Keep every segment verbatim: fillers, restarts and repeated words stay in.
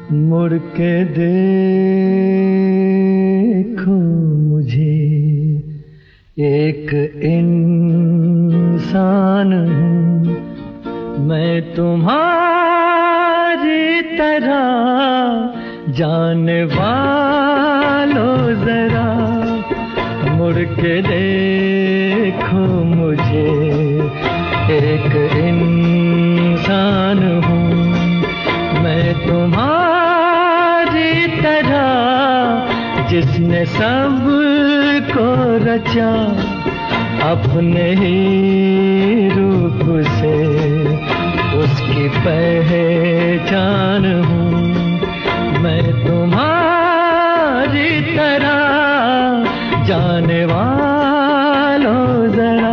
मुड़ के देखो मुझे, एक इंसान हूँ मैं तुम्हारी तरह, जानने वालों जरा मुड़ के देखो मुझे, एक इंसान हूँ मैं तुम्हारी तरह, जिसने सब को रचा अपने ही रूप से, उसकी पहचान हूँ मैं तुम्हारी तरह, जाने वालों जरा।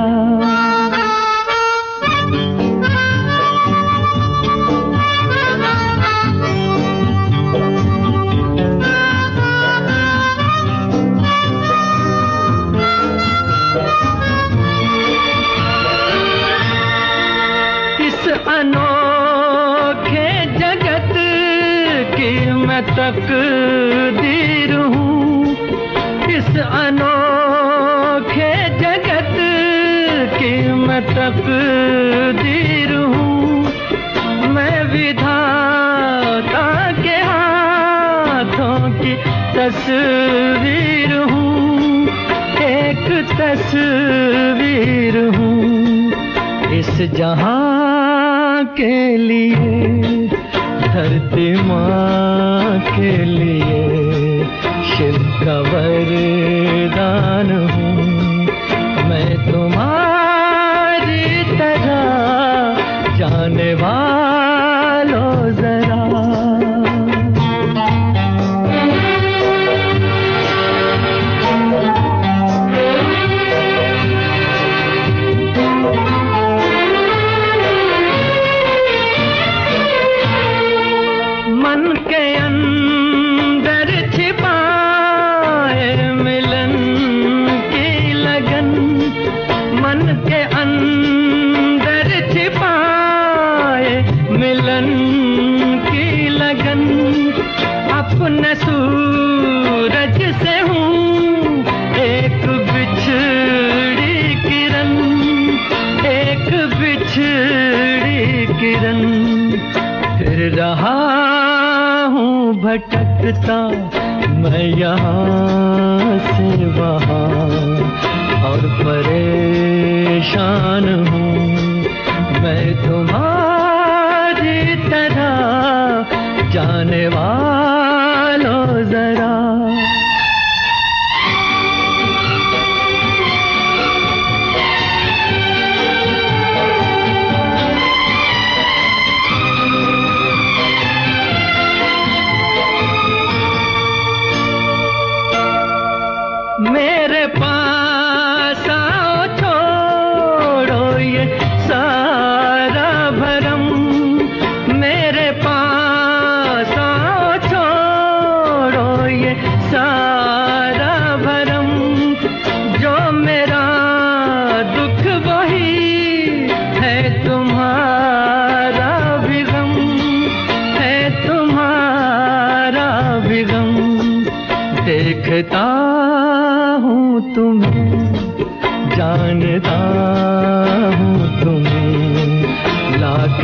अनोखे जगत की मैं तकदीर हूँ, इस अनोखे जगत की मैं तकदीर हूँ, मैं विधाता के हाथों की तस्वीर हूँ, एक तस्वीर हूँ इस जहां के लिए, धरती माँ के लिए शिव का वरदान हूँ मैं तुम्हारी तरह, जाने वालों जरा। मन के अंदर छिपाए मिलन की लगन, मन के अंदर छिपाए मिलन की लगन, अपने सूरज से हूँ एक बिछड़ी किरण, एक बिछड़ी किरण, फिर रहा भटकता मैं यहाँ से वहाँ, और परेशान हूँ मैं तुम्हारी तरह, जाने वालों जरा। मेरे पास आओ छोड़ो ये सारा भरम, मेरे पास आओ छोड़ो ये सारा भरम, जो मेरा दुख वही है तुम्हारा भी गम, है तुम्हारा भी गम, देखता हूँ तुम्हें, जानता हूँ तुम्हें, लाख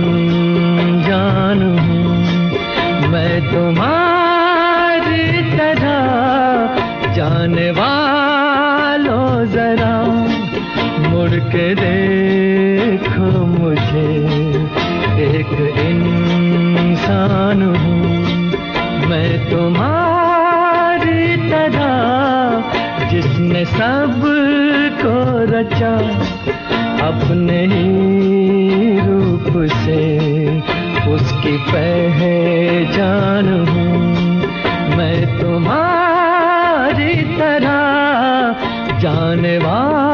अनजान हूँ मैं तुम्हारी तरह, जाने वालों जरा मुड़ के देखो मुझे, एक इंसान हूँ मैं तुम्हारी तरह, जिसने सब को रचा अपने ही रूप से, उसकी पहचान हूँ मैं तुम्हारी तरह, जाने वाला